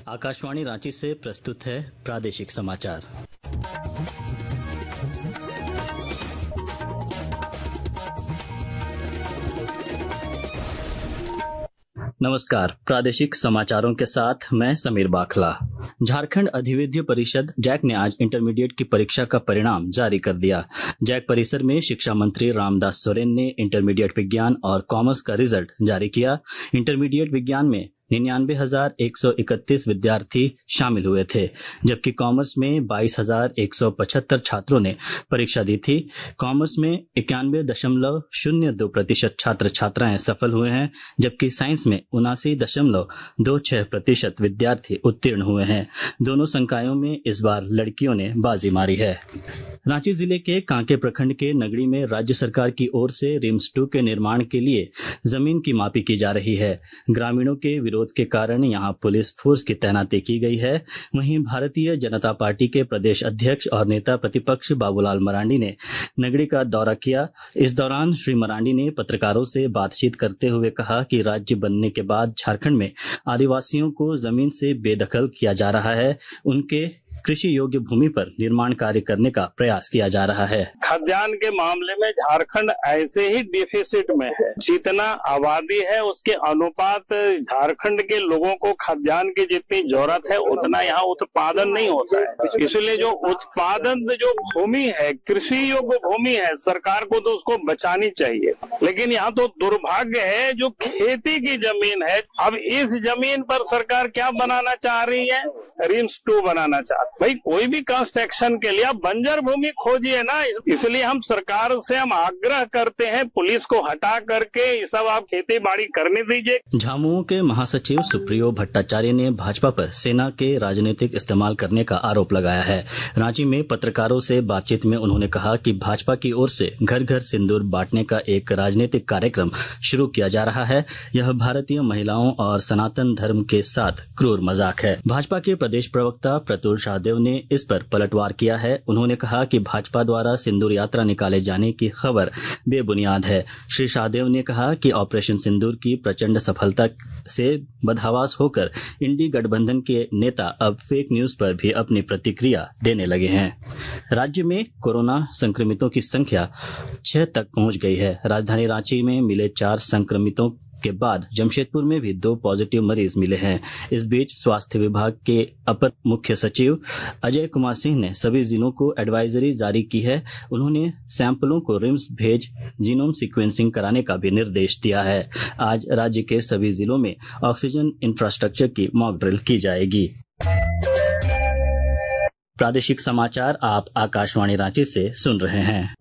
आकाशवाणी रांची से प्रस्तुत है प्रादेशिक समाचार। नमस्कार, प्रादेशिक समाचारों के साथ मैं समीर बाखला। झारखंड अधिविद्य परिषद जैक ने आज इंटरमीडिएट की परीक्षा का परिणाम जारी कर दिया। जैक परिसर में शिक्षा मंत्री रामदास सोरेन ने इंटरमीडिएट विज्ञान और कॉमर्स का रिजल्ट जारी किया। इंटरमीडिएट विज्ञान में 99,131 विद्यार्थी शामिल हुए थे, जबकि कॉमर्स में 22,175 छात्रों ने परीक्षा दी थी। कॉमर्स में 91.02% छात्र छात्राएं सफल हुए हैं, जबकि साइंस में 79.26% विद्यार्थी उत्तीर्ण हुए हैं। दोनों संकायों में इस बार लड़कियों ने बाजी मारी है। रांची जिले के कांके प्रखंड के नगड़ी में राज्य सरकार की ओर से रिम्स 2 के निर्माण के लिए जमीन की मापी की जा रही है। ग्रामीणों के विरोध के कारण यहां पुलिस फोर्स की तैनाती की गई है। वहीं भारतीय जनता पार्टी के प्रदेश अध्यक्ष और नेता प्रतिपक्ष बाबूलाल मरांडी ने नगड़ी का दौरा किया। इस दौरान श्री मरांडी ने पत्रकारों से बातचीत करते हुए कहा कि राज्य बनने के बाद झारखंड में आदिवासियों को जमीन से बेदखल किया जा रहा है। उनके कृषि योग्य भूमि पर निर्माण कार्य करने का प्रयास किया जा रहा है। खाद्यान्न के मामले में झारखंड ऐसे ही डिफिसिट में है। जितना आबादी है उसके अनुपात झारखंड के लोगों को खाद्यान्न की जितनी जरूरत है उतना यहाँ उत्पादन नहीं होता है। इसलिए जो उत्पादन जो भूमि है, कृषि योग्य भूमि है, सरकार को तो उसको बचानी चाहिए। लेकिन यहाँ तो दुर्भाग्य है जो खेती की जमीन है। अब इस जमीन पर सरकार क्या बनाना चाह रही है? रिम्स 2 बनाना चाह। भाई कोई भी कंस्ट्रक्शन के लिए आप बंजर भूमि खोजिए ना। इसलिए हम सरकार से आग्रह करते हैं पुलिस को हटा करके ये सब आप खेती बाड़ी करने दीजिए। झामुमो के महासचिव सुप्रियो भट्टाचार्य ने भाजपा पर सेना के राजनीतिक इस्तेमाल करने का आरोप लगाया है। रांची में पत्रकारों से बातचीत में उन्होंने कहा कि भाजपा की ओर से घर घर सिंदूर बांटने का एक राजनीतिक कार्यक्रम शुरू किया जा रहा है। यह भारतीय महिलाओं और सनातन धर्म के साथ क्रूर मजाक है। भाजपा के प्रदेश प्रवक्ता प्रतुल शाहदेव ने इस पर पलटवार किया है। उन्होंने कहा कि भाजपा द्वारा सिंदूर यात्रा निकाले जाने की खबर बेबुनियाद है। श्री शाहदेव ने कहा कि ऑपरेशन सिंदूर की प्रचंड सफलता से बदहवास होकर इंडी गठबंधन के नेता अब फेक न्यूज पर भी अपनी प्रतिक्रिया देने लगे हैं। राज्य में कोरोना संक्रमितों की संख्या 6 तक पहुंच गई है। राजधानी रांची में मिले 4 संक्रमितों के बाद जमशेदपुर में भी 2 पॉजिटिव मरीज मिले हैं। इस बीच स्वास्थ्य विभाग के अपर मुख्य सचिव अजय कुमार सिंह ने सभी जिलों को एडवाइजरी जारी की है। उन्होंने सैंपलों को रिम्स भेज जीनोम सीक्वेंसिंग कराने का भी निर्देश दिया है। आज राज्य के सभी जिलों में ऑक्सीजन इंफ्रास्ट्रक्चर की मॉक ड्रिल की जाएगी। प्रादेशिक समाचार आप आकाशवाणी रांची से सुन रहे हैं।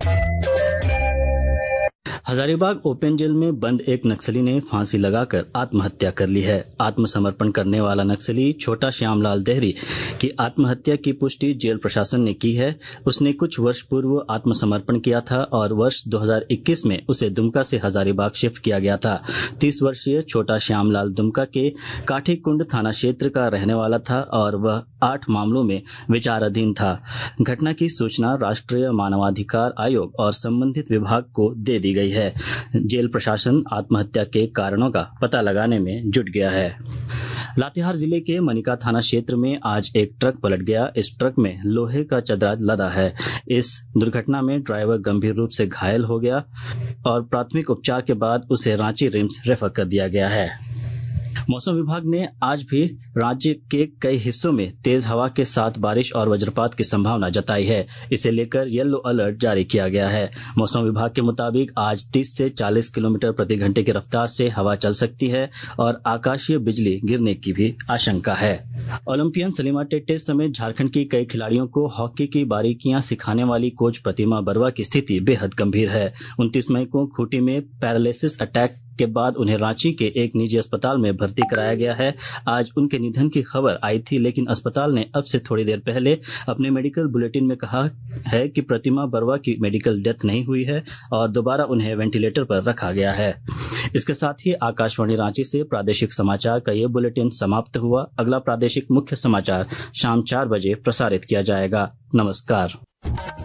हजारीबाग ओपन जेल में बंद एक नक्सली ने फांसी लगाकर आत्महत्या कर ली है। आत्मसमर्पण करने वाला नक्सली छोटा श्यामलाल देहरी की आत्महत्या की पुष्टि जेल प्रशासन ने की है। उसने कुछ वर्ष पूर्व आत्मसमर्पण किया था और वर्ष 2021 में उसे दुमका से हजारीबाग शिफ्ट किया गया था। 30 वर्षीय छोटा श्यामलाल दुमका के काठीकुंड थाना क्षेत्र का रहने वाला था और वह 8 मामलों में विचाराधीन था। घटना की सूचना राष्ट्रीय मानवाधिकार आयोग और संबंधित विभाग को दे दी गई है। जेल प्रशासन आत्महत्या के कारणों का पता लगाने में जुट गया है। लातेहार जिले के मनिका थाना क्षेत्र में आज एक ट्रक पलट गया। इस ट्रक में लोहे का चदरा लदा है। इस दुर्घटना में ड्राइवर गंभीर रूप से घायल हो गया और प्राथमिक उपचार के बाद उसे रांची रिम्स रेफर कर दिया गया है। मौसम विभाग ने आज भी राज्य के कई हिस्सों में तेज हवा के साथ बारिश और वज्रपात की संभावना जताई है। इसे लेकर येलो अलर्ट जारी किया गया है। मौसम विभाग के मुताबिक आज 30 से 40 किलोमीटर प्रति घंटे की रफ्तार से हवा चल सकती है और आकाशीय बिजली गिरने की भी आशंका है। ओलंपियन सलीमा टेटे समेत झारखंड की कई खिलाड़ियों को हॉकी की बारीकियां सिखाने वाली कोच प्रतिमा बरुआ की स्थिति बेहद गंभीर है। 29 मई को खूंटी में पैरालिसिस अटैक के बाद उन्हें रांची के एक निजी अस्पताल में भर्ती कराया गया है। आज उनके निधन की खबर आई थी, लेकिन अस्पताल ने अब से थोड़ी देर पहले अपने मेडिकल बुलेटिन में कहा है कि प्रतिमा बरुआ की मेडिकल डेथ नहीं हुई है और दोबारा उन्हें वेंटिलेटर पर रखा गया है। इसके साथ ही आकाशवाणी रांची से प्रादेशिक समाचार का ये बुलेटिन समाप्त हुआ। अगला प्रादेशिक मुख्य समाचार शाम 4 बजे प्रसारित किया जाएगा। नमस्कार।